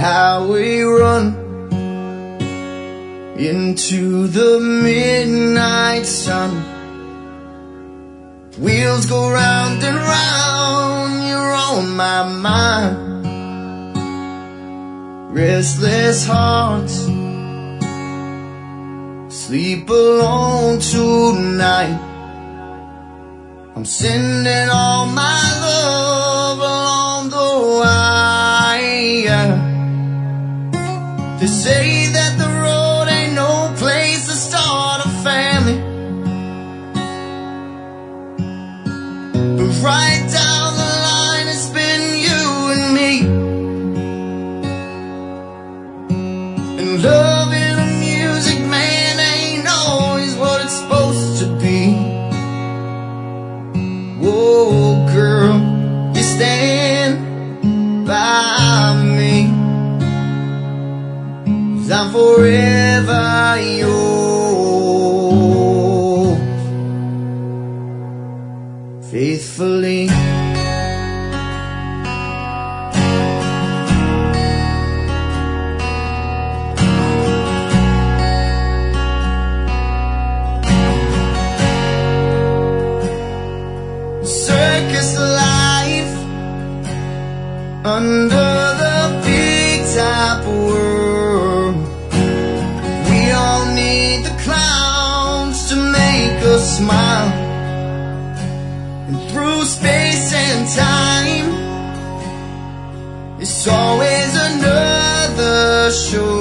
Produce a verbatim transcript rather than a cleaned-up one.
how we run into the midnight sun. Wheels go round and round, you're on my mind. Restless hearts sleep alone tonight. I'm sending all my love along the wire. They say that the road ain't no place to start a family, but right down the line it's been you and me. And love in a music, man, ain't always what it's supposed to be. Whoa, girl, you stand by me, 'cause I'm forever yours, faithfully. Circus life under the big top world. We all need the clowns to make us smile. And through space and time, it's always another show.